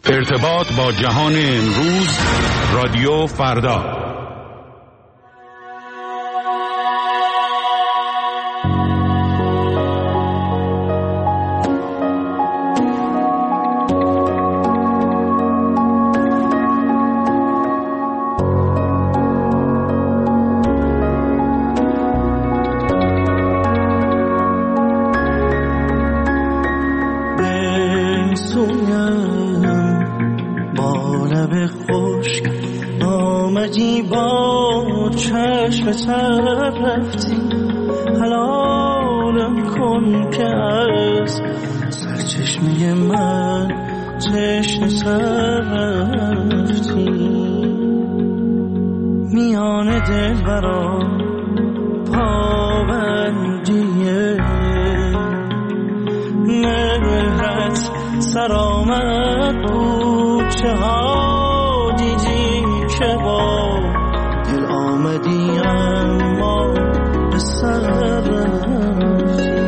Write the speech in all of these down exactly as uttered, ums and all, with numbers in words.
ارتباط با جهان امروز، رادیو فردا. رفتی حلالم کن که از سرچشمه من چشم سر رفتی، میان دل برام پابندیه مهرت سر آمد بود، چه ها دیدی که با دل آمدی اما به سر رفتی.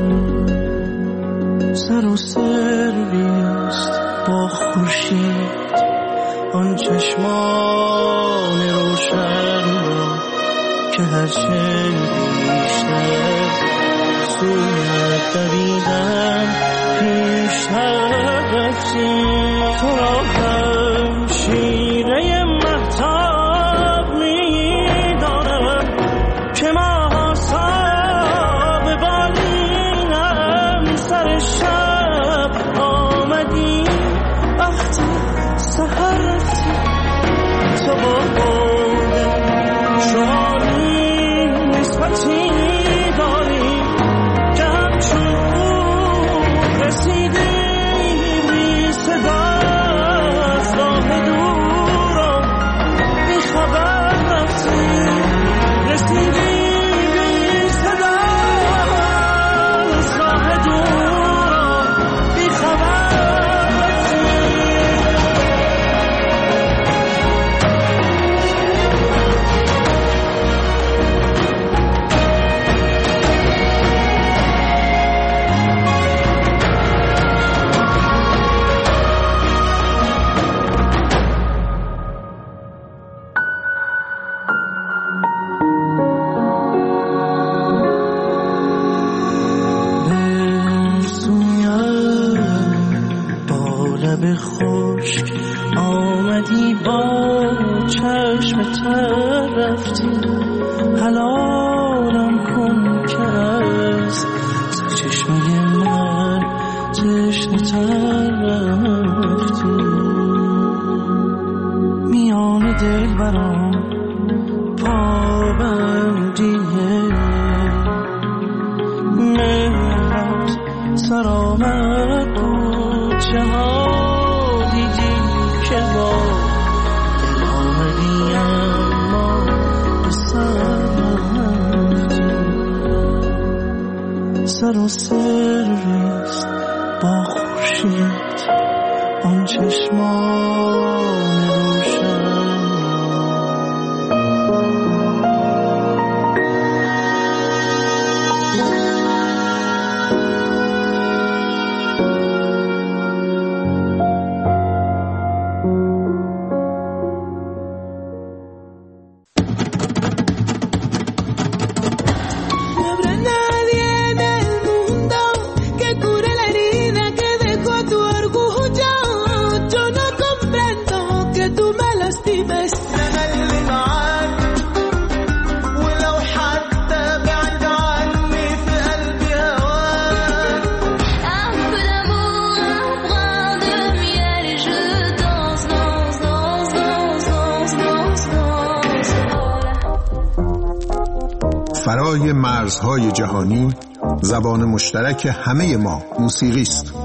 سر و سرویست با خورشید آن چشمان روشن را که هرچه بیشتر سویت دویدم پیشتر رفتی. تو را هم شیره مهتاب می‌دانم که ماه صاحب بالینم، سر شب آمدی وقتی سحر رفتی. تو با بود شماری نسبتی داری که همچون رسیدی بی صدا از راه دور و بی خبر رفتی. رسیدی بی صدا از راه دور و بی خبر رفتی. لب خشک آمدی با چشم تر رفتی، حلالم کن که از سرچشمه من چشم تر رفتی. میان دل برام پابندیه مهرت سر آمد بود، چه ها دیدی که با دل آمدی اما به سر رفتی. سر و سرویست با خورشید آن چشمان روشن. فرای مرزهای جهانی، زبان مشترک همه ما موسیقی است.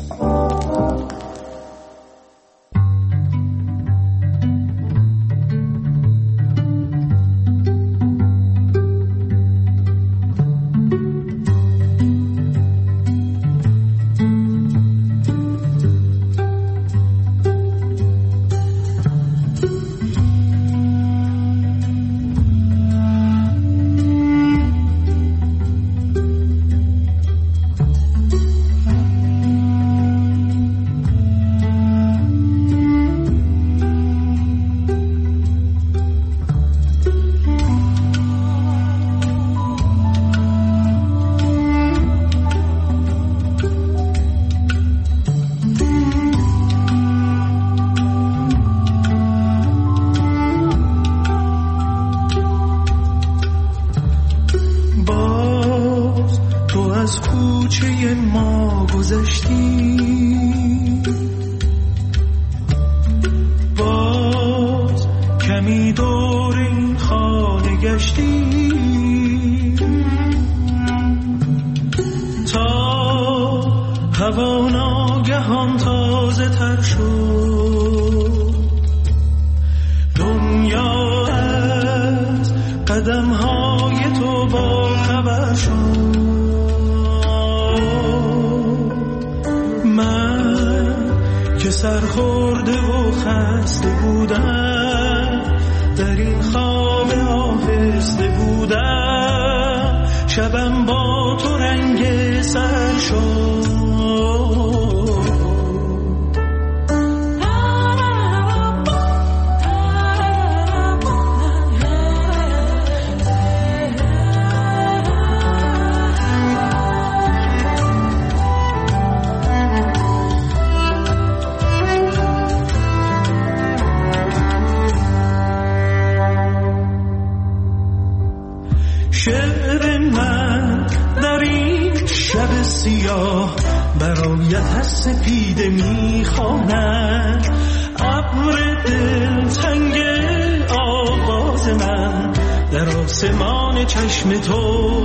تازه تر شد، دنیا از قدم های تو با خبر شد. من که سرخورده و خسته بودم، در این خواب آهسته بودم، شبم با تو رنگ سر شد. شعر من در این شب سیاه برایت از سپیده میخواند، ابر دلتنگ آواز من در آسمان چشم تو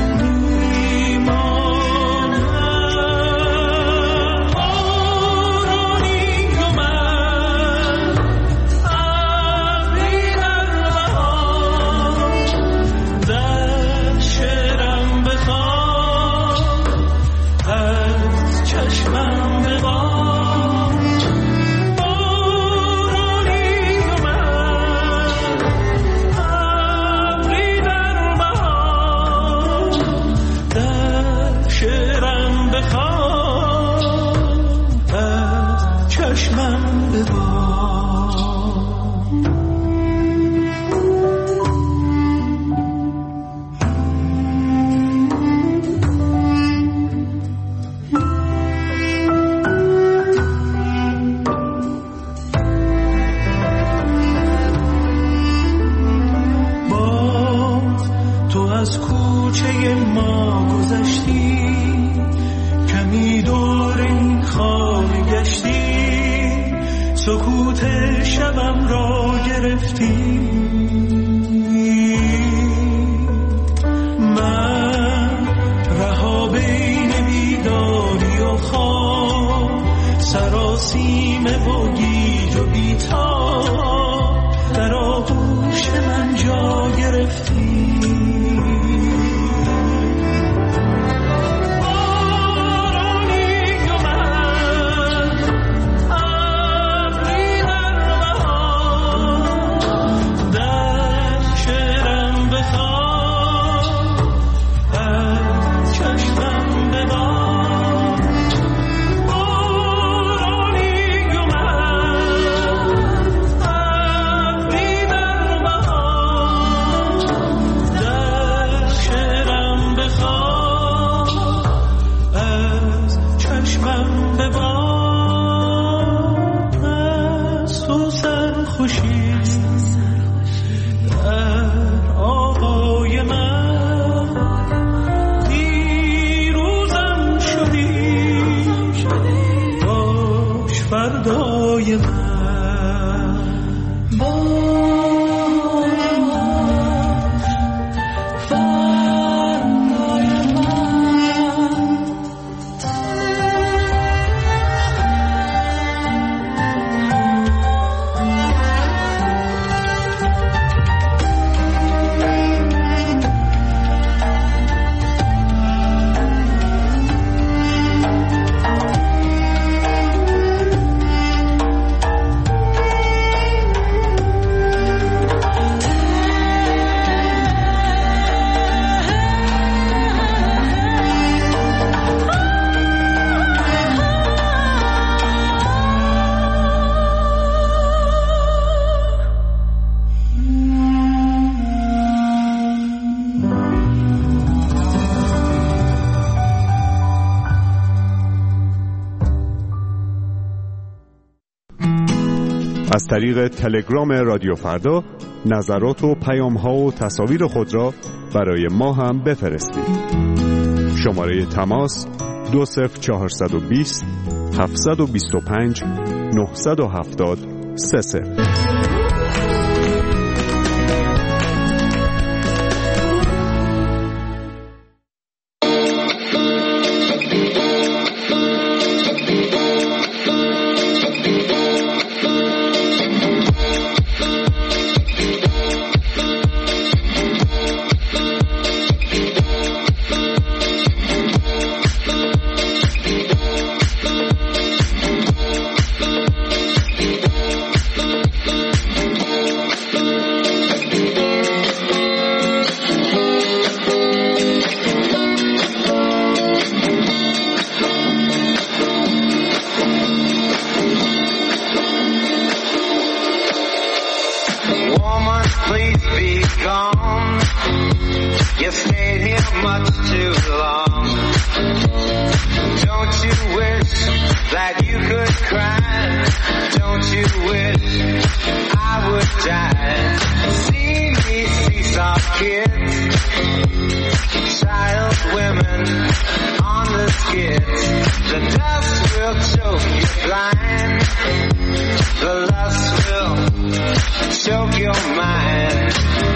سکوت شبم را گرفتی. من رها بین بیداری و خواب، سراسیم و گیج و بیتاب، در آغوش من جا گرفتی. از طریق تلگرام رادیو فردا نظرات و پیام‌ها و تصاویر خود را برای ما هم بفرستید. شماره تماس دو صفر چهارصد و بیست هفتصد و بیست و پنج نهصد و هفتاد سه صفر. gone. You stayed here much too long. Don't you wish that you could cry? Don't you wish I would die? See me, seesaw kids, child women on the skids. The dust will choke you blind. The lust will choke your mind.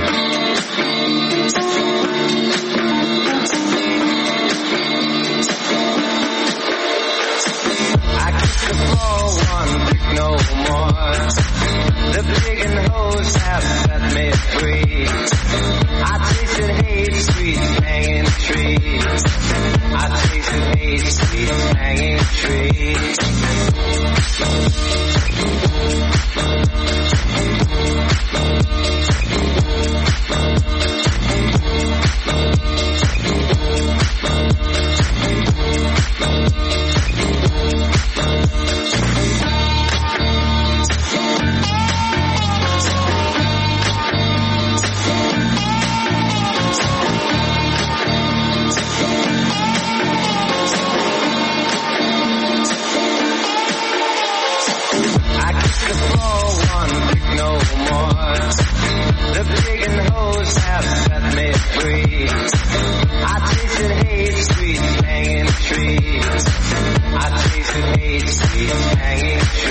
I kiss the floor, one brick no more. The pig and hose have set me free. I tasted hate, sweet hanging trees. I tasted hate, sweet hanging trees. The pig and hose have set me free. I tasted hate, sweet hanging trees. I tasted hate, sweet hanging trees.